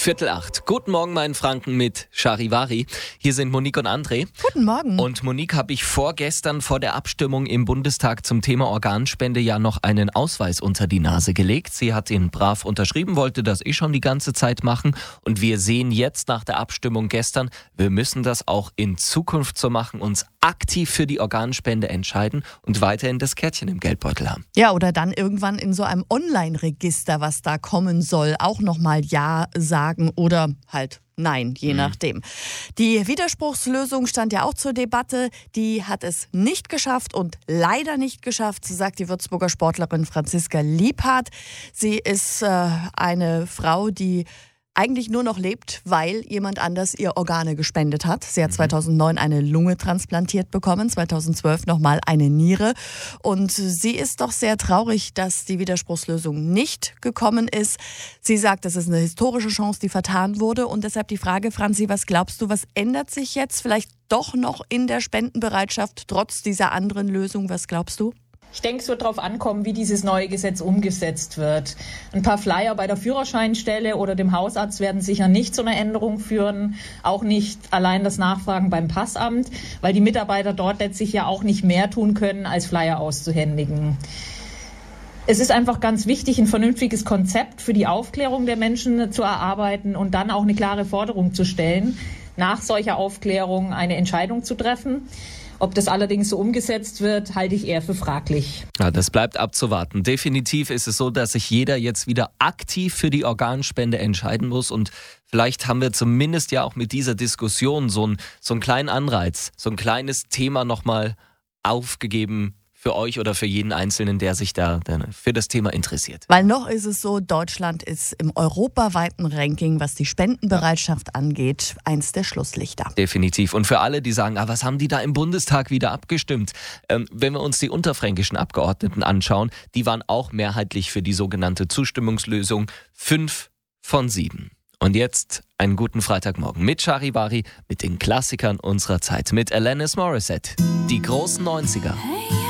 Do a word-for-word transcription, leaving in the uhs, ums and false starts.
Viertel acht. Guten Morgen, mein Franken mit Charivari. Hier sind Monique und André. Guten Morgen. Und Monique, habe ich vorgestern vor der Abstimmung im Bundestag zum Thema Organspende ja noch einen Ausweis unter die Nase gelegt. Sie hat ihn brav unterschrieben, wollte das eh schon die ganze Zeit machen. Und wir sehen jetzt nach der Abstimmung gestern, wir müssen das auch in Zukunft so machen, uns aktiv für die Organspende entscheiden und weiterhin das Kärtchen im Geldbeutel haben. Ja, oder dann irgendwann in so einem Online-Register, was da kommen soll, auch nochmal Ja sagen oder halt Nein, je mhm. nachdem. Die Widerspruchslösung stand ja auch zur Debatte. Die hat es nicht geschafft und leider nicht geschafft, sagt die Würzburger Sportlerin Franziska Liebhardt. Sie ist äh, eine Frau, die eigentlich nur noch lebt, weil jemand anders ihr Organe gespendet hat. Sie hat zweitausendneun eine Lunge transplantiert bekommen, zweitausendzwölf nochmal eine Niere. Und sie ist doch sehr traurig, dass die Widerspruchslösung nicht gekommen ist. Sie sagt, das ist eine historische Chance, die vertan wurde. Und deshalb die Frage, Franzi, was glaubst du, was ändert sich jetzt vielleicht doch noch in der Spendenbereitschaft, trotz dieser anderen Lösung? Was glaubst du? Ich denke, es wird darauf ankommen, wie dieses neue Gesetz umgesetzt wird. Ein paar Flyer bei der Führerscheinstelle oder dem Hausarzt werden sicher nicht zu einer Änderung führen. Auch nicht allein das Nachfragen beim Passamt, weil die Mitarbeiter dort letztlich ja auch nicht mehr tun können, als Flyer auszuhändigen. Es ist einfach ganz wichtig, ein vernünftiges Konzept für die Aufklärung der Menschen zu erarbeiten und dann auch eine klare Forderung zu stellen, nach solcher Aufklärung eine Entscheidung zu treffen. Ob das allerdings so umgesetzt wird, halte ich eher für fraglich. Ja, das bleibt abzuwarten. Definitiv ist es so, dass sich jeder jetzt wieder aktiv für die Organspende entscheiden muss. Und vielleicht haben wir zumindest ja auch mit dieser Diskussion so einen, so einen kleinen Anreiz, so ein kleines Thema nochmal aufgegeben für euch oder für jeden Einzelnen, der sich da für das Thema interessiert. Weil noch ist es so, Deutschland ist im europaweiten Ranking, was die Spendenbereitschaft ja. angeht, eins der Schlusslichter. Definitiv. Und für alle, die sagen, ah, was haben die da im Bundestag wieder abgestimmt? Ähm, wenn wir uns die unterfränkischen Abgeordneten anschauen, die waren auch mehrheitlich für die sogenannte Zustimmungslösung. Fünf von sieben. Und jetzt einen guten Freitagmorgen mit Charivari, mit den Klassikern unserer Zeit, mit Alanis Morissette. Die großen neunziger. Hey.